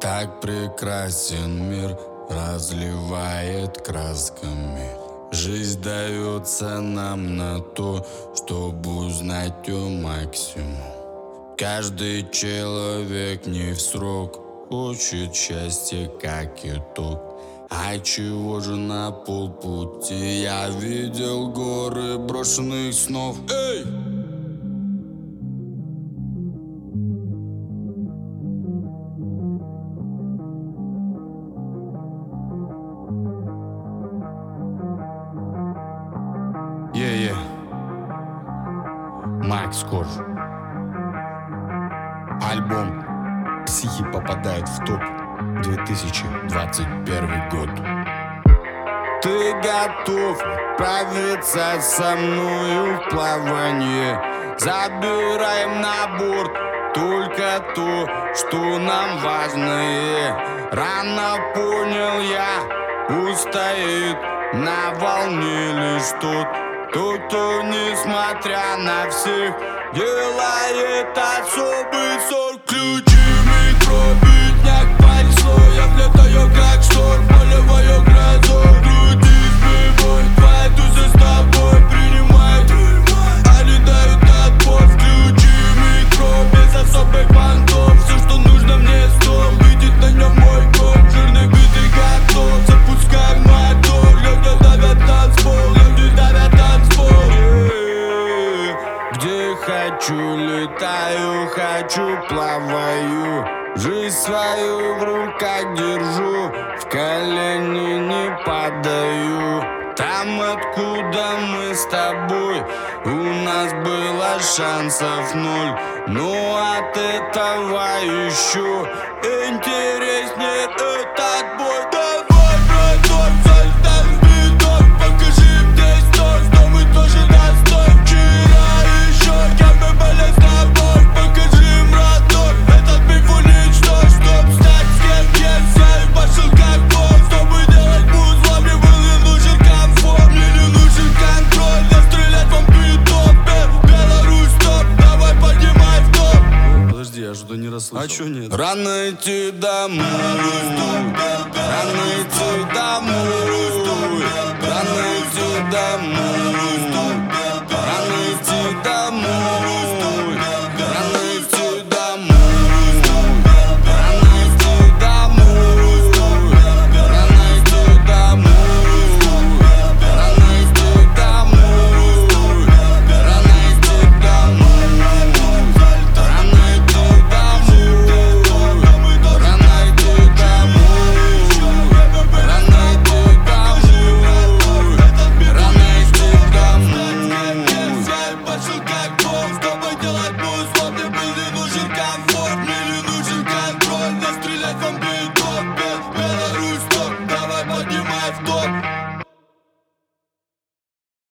Так прекрасен мир, разливает красками. Жизнь дается нам на то, чтобы узнать ее максимум. Каждый человек не в срок хочет счастья как итог. А чего же на полпути я видел горы брошенных снов? Эй! Макс Корж. Альбом «Психи» попадает в топ 2021 год. Ты готов отправиться со мною в плавание? Забираем на борт только то, что нам важно. Рано понял я, устоит на волне лишь тот, кто, несмотря на всех, делает особый сорт. Ключами пробитняк пальцо, я влетаю как шторм, полевая гроза. Груди сбивай, твои тузы с тобой принимают, они дают отпор. Ключами без особых понтов, все, что нужно мне стол, видит на нем мой код. Жирный битый готов, запускай мотор, люди давят танцпол, люди давят танцпол. Где хочу летаю, хочу плаваю, жизнь свою в руках держу, в колени не падаю. Там, откуда мы с тобой, у нас было шансов ноль, но от этого еще интереснее этот бой. Давай, браток, залетай в биток, покажи мне стой, что мы тоже достоин. Вчера еще мы были с тобой, покажи им родной, этот миф уничтожь, чтоб стать с кем есть. Я и пошел как бог, чтобы делать музло, мне был не нужен комфорт, мне не нужен контроль, я стрелять вам биток. Беларусь топ, давай поднимай в топ. Подожди, я что-то не расслышал. А чё нет? Рано идти домой, рано идти домой, рано идти домой, рано идти домой, рано идти домой, рано идти домой, рано идти домой, рано идти домой, рано идти Пошел как бог, чтобы делать музло, мне был не нужен комфорт, мне не нужен контроль, я стрелять вам биток.